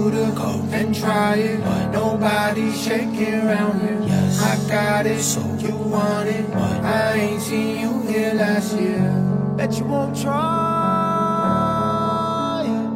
you to go and try it, but nobody's shaking around here. Yes, I got it, so you want it, but I ain't seen you here last year. Bet you won't try it.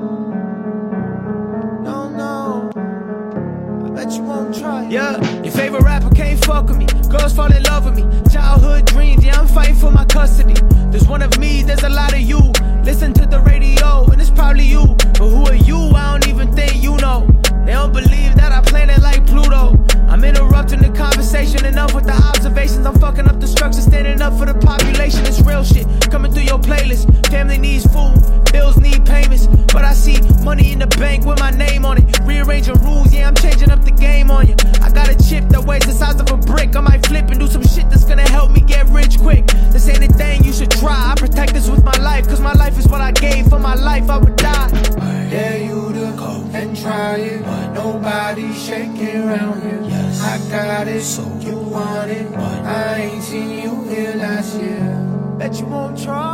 No, no, I bet you won't try it. Yeah, your favorite rapper can't fuck with me. Girls fall in love with me. Childhood dreams, yeah, I'm fighting for my custody. There's one of me, there's a lot of you. Listen to the radio, and it's probably you. But who are you? I don't even think you know. They don't believe that I plan it like Pluto. I'm interrupting the conversation, enough with the observations. I'm fucking up the structure, standing up for the population. It's real shit coming through your playlist. Family needs food, bills need payments. But I see money in the bank with my name on it. Rearranging rules, yeah, I'm changing up the game on you. I got a chip that weighs the size of a brick. I might flip and do some shit that's gonna help me get rich quick. This ain't a thing you should try. I protect this with my life, cause my life is what I gave. For my life I would die. I dare you to go and try it, but nobody's shaking around here. Yes, I got it, so you want it, but I ain't seen you here last year. Bet you won't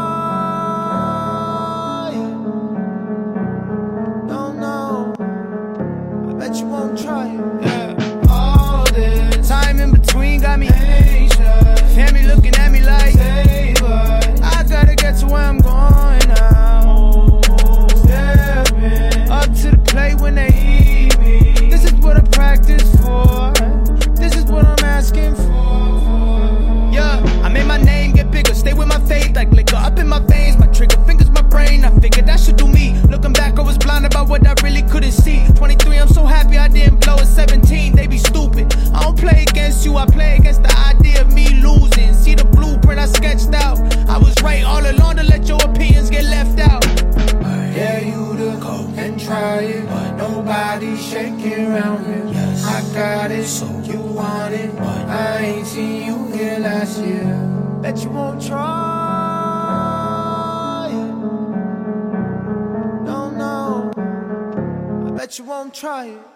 try it. No, no, I bet you won't try it. Yeah. All this time in between got me anxious. Family looking at me like, Save us. I gotta get to where I'm going now. Stepping Up to the plate when they eat me. This is what I practice for. This is what I'm asking for. Yeah, I made my name get bigger. Stay with my faith like liquor up in my veins. My trigger fingers, my brain. I figured that should do me. Looking back, I was blinded by what I really couldn't see. 23, I'm so happy I didn't blow at 17. They be stupid. I don't play against you, I play against the idea of me losing. See the blueprint I sketched out. I was right all along to let your opinions get left out. I dare you to go and try it, but nobody's shaking around here. Yes, I got it, so you want it, but I ain't seen you here last year. Bet you won't try it. No, no, I bet you won't try it.